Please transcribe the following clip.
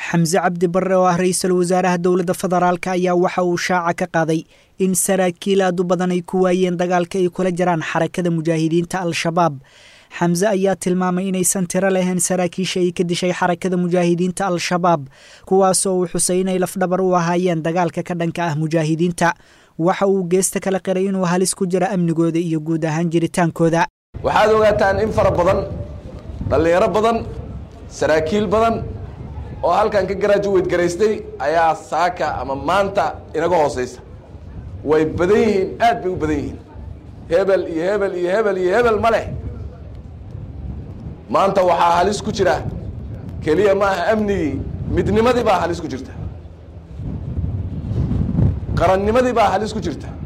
xamse cabdi barre oo ah ra'iisul wasaaraha dowladda federaalka ayaa waxa uu shaaca ka qaaday in saraakiil aad u badan ay ku waayeen dagaalka ay kula jiraan xarakada mujaahidiinta al-shabaab xamse ayaa tilmaamay inaysan tiro lahayn saraakiisha ay ka dishay xarakada mujaahidiinta al-shabaab kuwaasoo uu xusay inay lafdhabar u ahaayeen dagaalka ka dhanka ah mujaahidiinta waxa uu geesta kala qiray inuu halis ku jira amnigooda iyo guud ahaan jiritaankooda waxaad ogaataan in fara badan dhalinyaro badan saraakiil badan oo halkan ka graduate garaystay ayaa saaka ama maanta inaga hooseysa way badan yihiin aad bay u badan yihiin hebel iyo hebel iyo hebel iyo hebel ma leh maanta waxaa halis ku jira keliya maaha amnigii midnimadii baa halis ku jirta qarannimadii baa halis ku jirta